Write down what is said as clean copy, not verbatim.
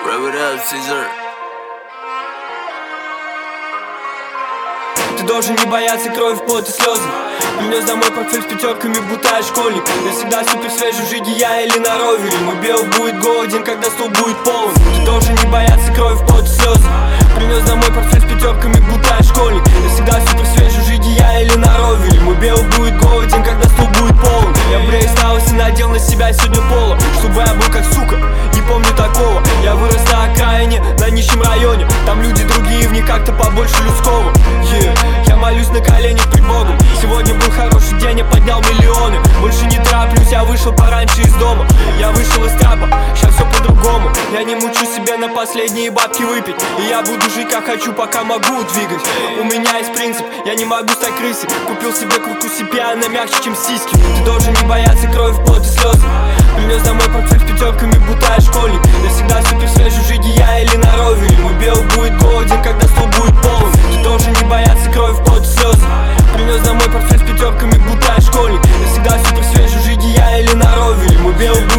Caesar. Ты должен не бояться крови, пот и слезы. Принес домой портфель с пятерками, будто я школьник. Я всегда супер свежий в жиге, я или на ровере. Мой бел будет голоден, когда стол будет полон. Ты должен не бояться крови, пот и слезы. Принес домой портфель с пятерками, будто я школьник. Я всегда супер свежий в жиге, я или на ровере. Мой бел будет голоден, когда стол будет полон. Я бреюсь на лысо, надел на себя сегодня поло, чтобы я был как сука, не помню такого. Я вырос на окраине, на нищем районе. Там люди другие, в них как-то побольше людского. Я молюсь на коленях пред Богом. Сегодня был хороший день, я поднял миллионы. Больше не тороплюсь, я вышел пораньше из дома. Я вышел из трапа, сейчас все по-другому. Я не мучу себя на последние бабки выпить. И я буду жить как хочу, пока могу двигать. У меня есть принцип, я не могу стать крысой. Купил себе куртку себе, она мягче, чем сиськи. Ты должен не бояться крови, пот и слезы. Принес домой портфель с пятерками, будто я школьник. Я всегда супер свежий в жиге, я или на ровере. Мой бел будет голоден, когда стол будет полон. Ты должен не бояться крови, пот и слезы. Принес домой портфель с пятерками, будто я школьник. Я всегда супер свежий в жиге, я или на ровере. Мой бел